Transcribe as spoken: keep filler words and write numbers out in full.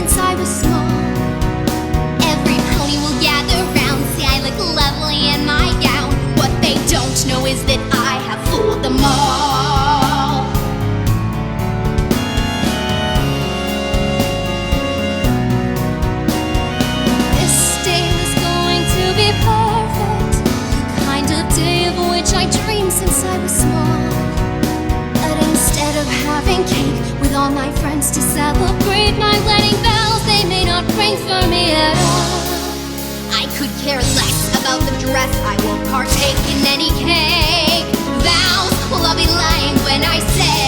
since I was small. Every pony will gather round, say I look lovely in my gown. What they don't know is that I have fooled them all. This day was going to be perfect, the kind of day of which I dreamed since I was small. But instead of having cake with all my friends to celebrate my wedding bells, they may not ring for me at all. I could care less about the dress, I won't partake in any cake. Vows, well, I'll be lying when I say